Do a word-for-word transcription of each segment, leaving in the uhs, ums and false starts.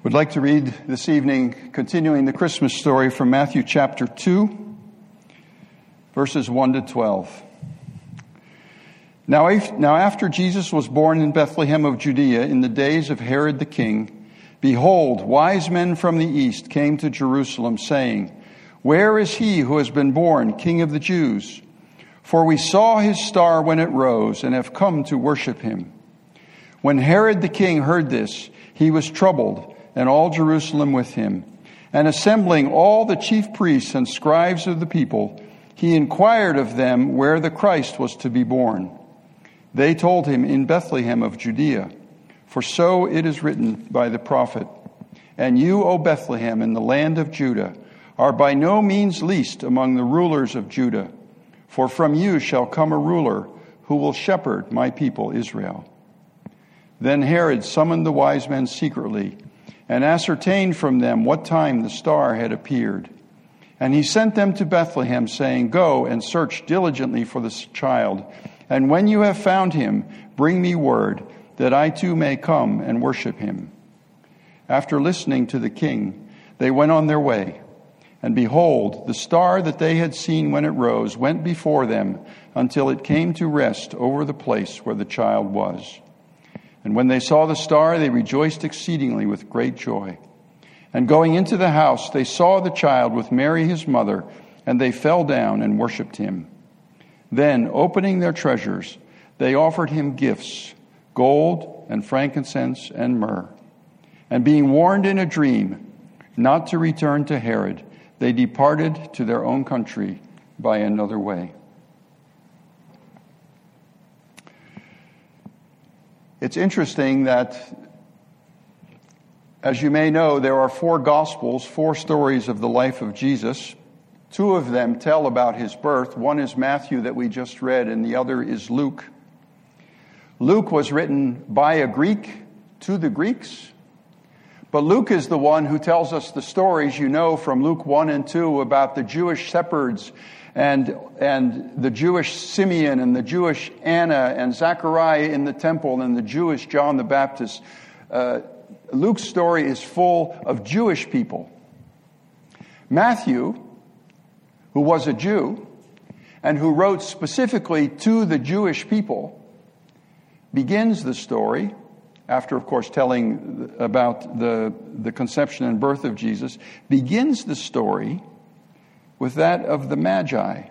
Would like to read this evening, continuing the Christmas story from Matthew chapter two, verses one to twelve. Now, if, now after Jesus was born in Bethlehem of Judea in the days of Herod the king, behold, wise men from the east came to Jerusalem, saying, Where is he who has been born, King of the Jews? For we saw his star when it rose, and have come to worship him. When Herod the king heard this, he was troubled, and all Jerusalem with him. And assembling all the chief priests and scribes of the people, he inquired of them where the Christ was to be born. They told him, In Bethlehem of Judea, for so it is written by the prophet, And you, O Bethlehem, in the land of Judah, are by no means least among the rulers of Judah, for from you shall come a ruler who will shepherd my people Israel. Then Herod summoned the wise men secretly, and ascertained from them what time the star had appeared. And he sent them to Bethlehem, saying, Go and search diligently for this child, and when you have found him, bring me word, that I too may come and worship him. After listening to the king, they went on their way. And behold, the star that they had seen when it rose went before them until it came to rest over the place where the child was. And when they saw the star, they rejoiced exceedingly with great joy. And going into the house, they saw the child with Mary his mother, and they fell down and worshipped him. Then, opening their treasures, they offered him gifts, gold and frankincense and myrrh. And being warned in a dream not to return to Herod, they departed to their own country by another way. It's interesting that, as you may know, there are four Gospels, four stories of the life of Jesus. Two of them tell about his birth. One is Matthew that we just read, and the other is Luke. Luke was written by a Greek to the Greeks, but Luke is the one who tells us the stories you know from Luke one and two about the Jewish shepherds and and the Jewish Simeon and the Jewish Anna and Zechariah in the temple and the Jewish John the Baptist. Uh, Luke's story is full of Jewish people. Matthew, who was a Jew and who wrote specifically to the Jewish people, begins the story, after, of course, telling about the, the conception and birth of Jesus, begins the story with that of the Magi,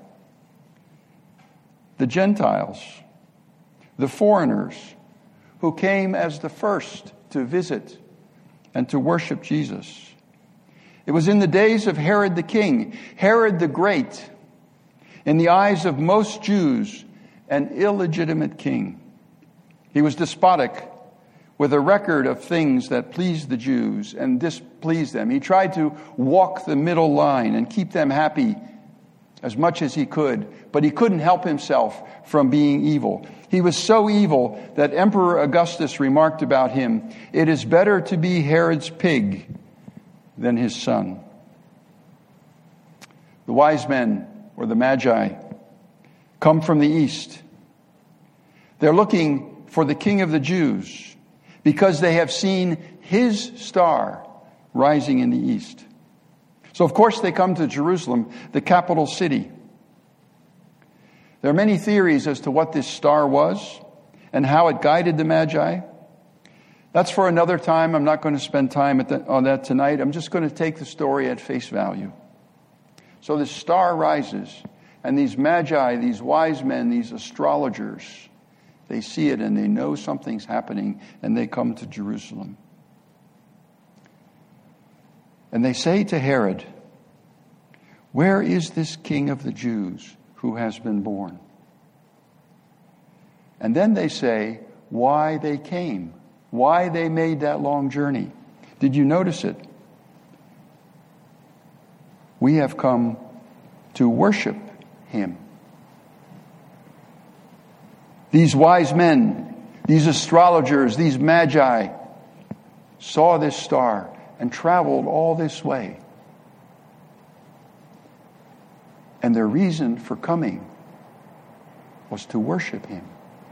the Gentiles, the foreigners who came as the first to visit and to worship Jesus. It was in the days of Herod the king, Herod the Great, in the eyes of most Jews, an illegitimate king. He was despotic, with a record of things that pleased the Jews and displeased them. He tried to walk the middle line and keep them happy as much as he could, but he couldn't help himself from being evil. He was so evil that Emperor Augustus remarked about him, "It is better to be Herod's pig than his son." The wise men, or the Magi, come from the east. They're looking for the King of the Jews, because they have seen his star rising in the east. So, of course, they come to Jerusalem, the capital city. There are many theories as to what this star was and how it guided the Magi. That's for another time. I'm not going to spend time at the, on that tonight. I'm just going to take the story at face value. So this star rises, and these Magi, these wise men, these astrologers, they see it and they know something's happening, and they come to Jerusalem. And they say to Herod, "Where is this King of the Jews who has been born?" And then they say why they came, why they made that long journey. Did you notice it? We have come to worship him. These wise men, these astrologers, these Magi saw this star and traveled all this way. And their reason for coming was to worship him.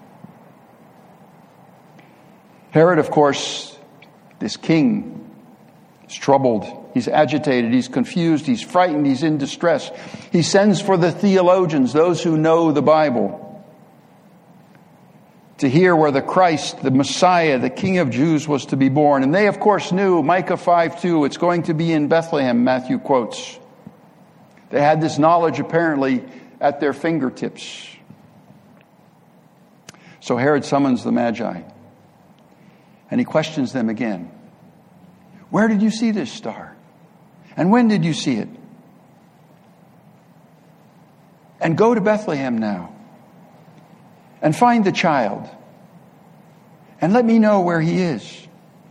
Herod, of course, this king, He's troubled. He's agitated. He's confused. He's frightened. He's in distress. He sends for the theologians, those who know the Bible, to hear where the Christ, the Messiah, the King of Jews was to be born. And they, of course, knew Micah five two, it's going to be in Bethlehem, Matthew quotes. They had this knowledge apparently at their fingertips. So Herod summons the Magi, and he questions them again. Where did you see this star? And when did you see it? And go to Bethlehem now, and find the child, and let me know where he is,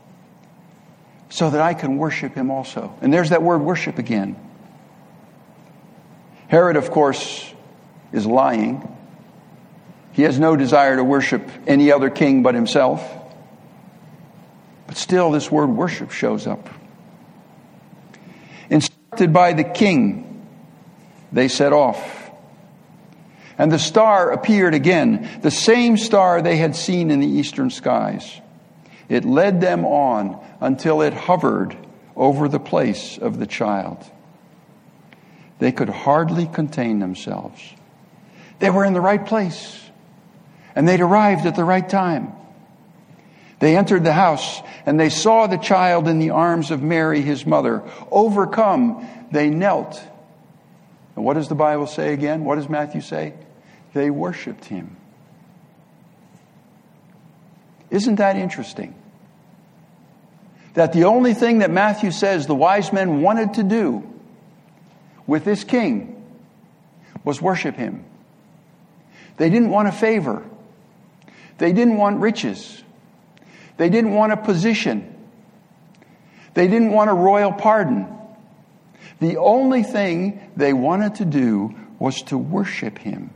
so that I can worship him also. And there's that word worship again. Herod, of course, is lying. He has no desire to worship any other king but himself. But still, this word worship shows up. Instructed by the king, they set off. And the star appeared again, the same star they had seen in the eastern skies. It led them on until it hovered over the place of the child. They could hardly contain themselves. They were in the right place, and they'd arrived at the right time. They entered the house, and they saw the child in the arms of Mary, his mother. Overcome, they knelt. And what does the Bible say again? What does Matthew say? They worshiped him. Isn't that interesting? That the only thing that Matthew says the wise men wanted to do with this king was worship him. They didn't want a favor. They didn't want riches. They didn't want a position. They didn't want a royal pardon. The only thing they wanted to do was to worship him.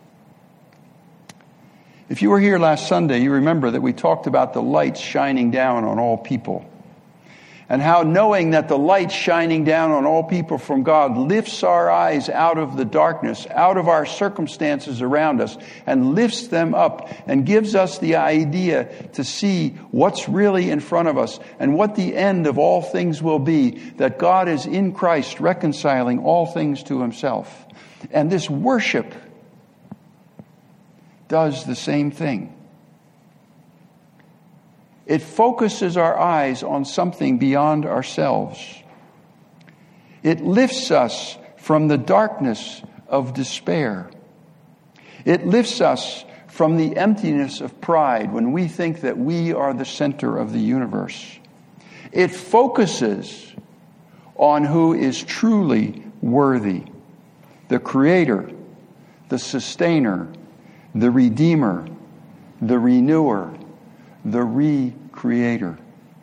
If you were here last Sunday, you remember that we talked about the lights shining down on all people. And how knowing that the light shining down on all people from God lifts our eyes out of the darkness, out of our circumstances around us, and lifts them up and gives us the idea to see what's really in front of us and what the end of all things will be, that God is in Christ reconciling all things to himself. And this worship does the same thing. It focuses our eyes on something beyond ourselves. It lifts us from the darkness of despair. It lifts us from the emptiness of pride when we think that we are the center of the universe. It focuses on who is truly worthy: the Creator, the Sustainer, the Redeemer, the Renewer, the Recreator.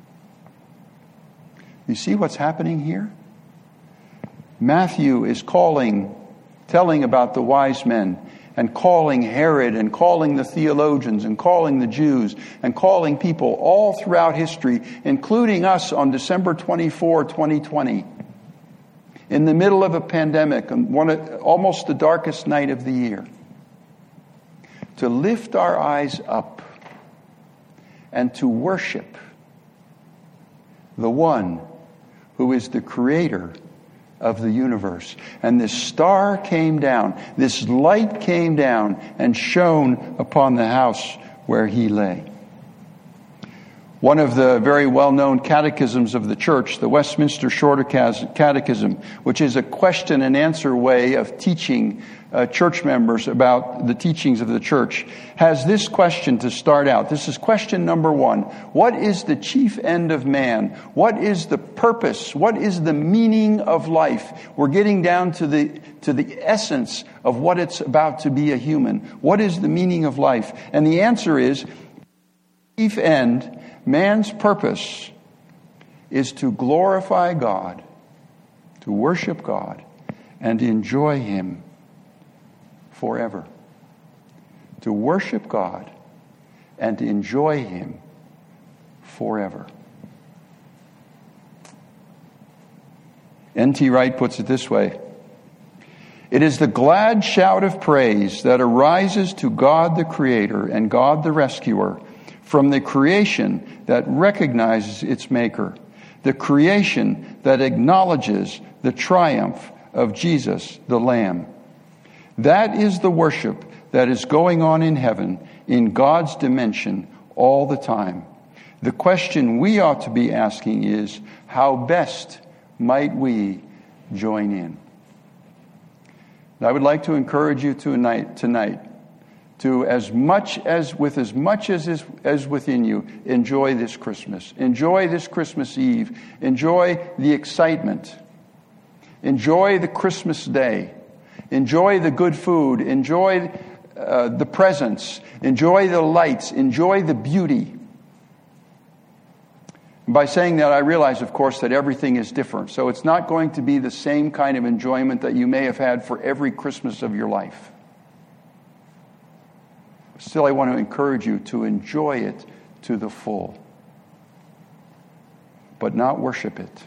You see what's happening here? Matthew is calling, telling about the wise men, and calling Herod, and calling the theologians, and calling the Jews, and calling people all throughout history, including us on December twenty-fourth, twenty twenty, in the middle of a pandemic, on one of, almost the darkest night of the year, to lift our eyes up and to worship the one who is the creator of the universe. And this star came down, this light came down and shone upon the house where he lay. One of the very well-known catechisms of the church, the Westminster Shorter Catechism, which is a question and answer way of teaching uh, church members about the teachings of the church, has this question to start out. This is question number one. What is the chief end of man? What is the purpose? What is the meaning of life? We're getting down to the to the essence of what it's about to be a human. What is the meaning of life? And the answer is, chief end, man's purpose is to glorify God, to worship God, and enjoy him forever. To worship God and enjoy him forever. N T Wright puts it this way: it is the glad shout of praise that arises to God the Creator and God the Rescuer from the creation that recognizes its Maker. the creation that acknowledges the triumph of Jesus, the Lamb. That is the worship that is going on in heaven, in God's dimension, all the time. The question we ought to be asking is, how best might we join in? And I would like to encourage you tonight, tonight to, as much as, with as much as is as within you, enjoy this Christmas. Enjoy this Christmas Eve. Enjoy the excitement. Enjoy the Christmas day. Enjoy the good food. Enjoy uh, the presents. Enjoy the lights. Enjoy the beauty. By saying that, I realize, of course, that everything is different. So it's not going to be the same kind of enjoyment that you may have had for every Christmas of your life. Still, I want to encourage you to enjoy it to the full, but not worship it.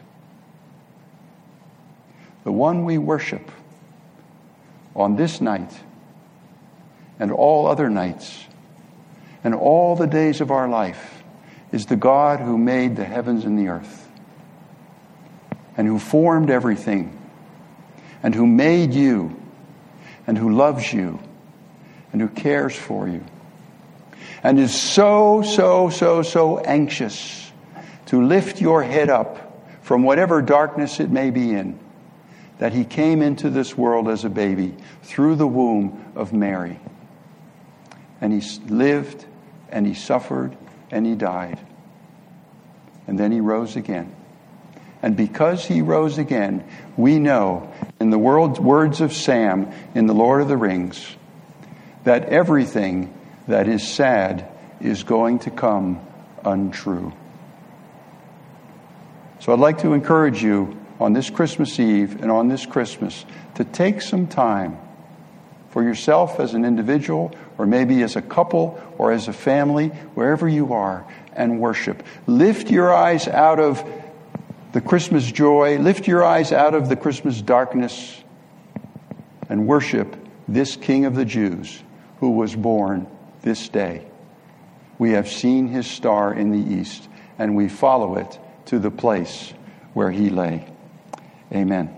The one we worship on this night and all other nights and all the days of our life is the God who made the heavens and the earth, and who formed everything, and who made you, and who loves you, and who cares for you, and is so, so, so, so anxious to lift your head up from whatever darkness it may be in, that he came into this world as a baby through the womb of Mary. And he lived, and he suffered, and he died. And then he rose again. And because he rose again, we know, in the world, words of Sam in The Lord of the Rings, that everything that is sad is going to come untrue. So I'd like to encourage you on this Christmas Eve and on this Christmas to take some time for yourself as an individual, or maybe as a couple, or as a family, wherever you are, and worship. Lift your eyes out of the Christmas joy, lift your eyes out of the Christmas darkness, and worship this King of the Jews who was born this day. We have seen his star in the east, and we follow it to the place where he lay. Amen.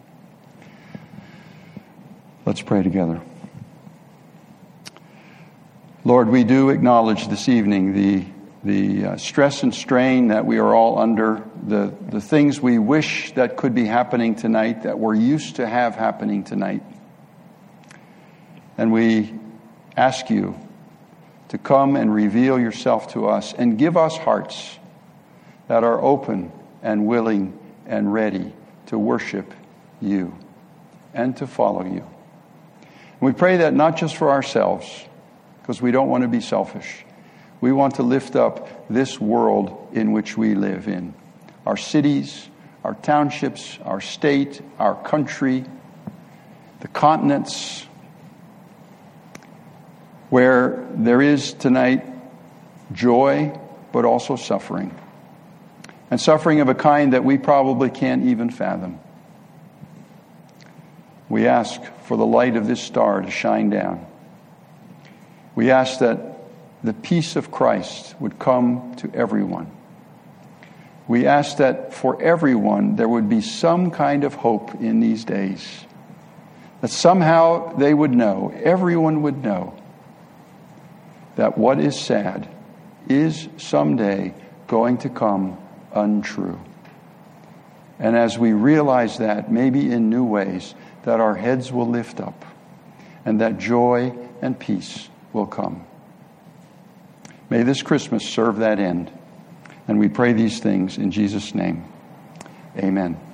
Let's pray together. Lord, we do acknowledge this evening the the uh, stress and strain that we are all under, the, the things we wish that could be happening tonight, that we're used to have happening tonight. And we ask you to come and reveal yourself to us and give us hearts that are open and willing and ready to worship you and to follow you. And we pray that not just for ourselves, because we don't want to be selfish. We want to lift up this world in which we live in. Our cities, our townships, our state, our country, the continents, where there is tonight joy, but also suffering. And suffering of a kind that we probably can't even fathom. We ask for the light of this star to shine down. We ask that the peace of Christ would come to everyone. We ask that for everyone there would be some kind of hope in these days. That somehow they would know, everyone would know, that what is sad is someday going to come untrue. And as we realize that, maybe in new ways, that our heads will lift up and that joy and peace will come. May this Christmas serve that end. And we pray these things in Jesus' name. Amen.